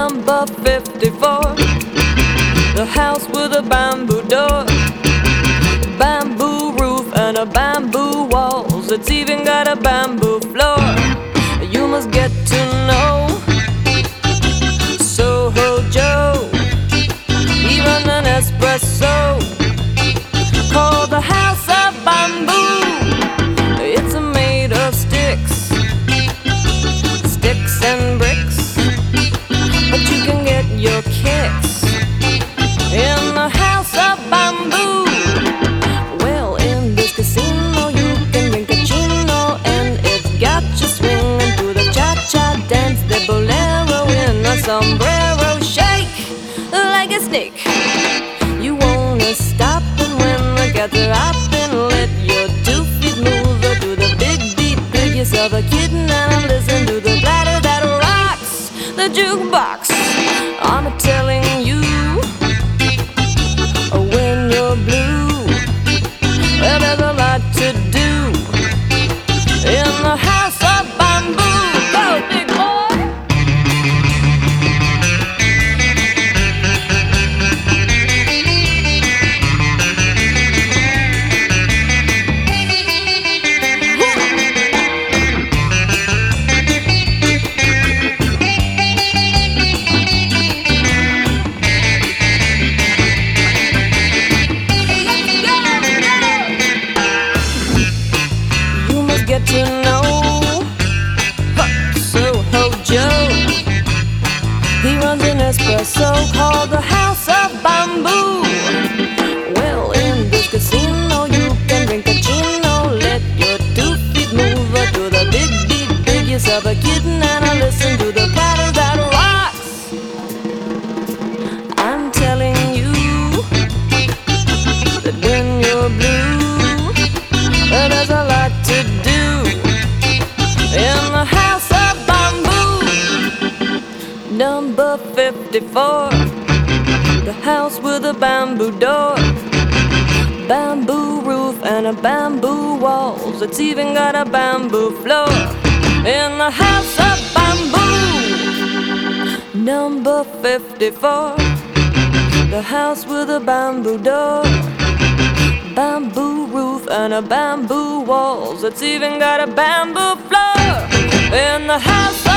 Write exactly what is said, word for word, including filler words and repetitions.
Number fifty-four, the house with a bamboo door, bamboo roof and a bamboo walls. It's even got a bamboo floor. You must get to know Soho Joe. He runs an espresso called the House of Bamboo. It's made of sticks, sticks and bricks, but you can get your kicks in the House of Bamboo. Well, in this casino you can drink a chino, and it's got you swinging to the cha-cha dance, the bolero in a sombrero, shake like a snake. You wanna stop, and when the cats are hopping, let your two feet move to the big beat. Pick yourself a kitten and listen to the bladder that rocks the jukebox. I'm telling you, when you're blue, well, there's a lot to do in the House of Bamboo. Go, big boy! Get to know huh, Soho Joe. He runs an espresso called the House of Bamboo. Well, in this casino you can drink a chino, let your two feet move to the big beat. Pick yourself a kitten and listen to the patter that rocks. I'm telling you that when you're blue, well, there's a lot to do in the House of Bamboo. Number fifty-four, the house with a bamboo door, bamboo roof and a bamboo walls. It's even got a bamboo floor in the House of Bamboo. Number fifty-four, the house with a bamboo door, bamboo roof and a bamboo walls. It's even got a bamboo floor in the House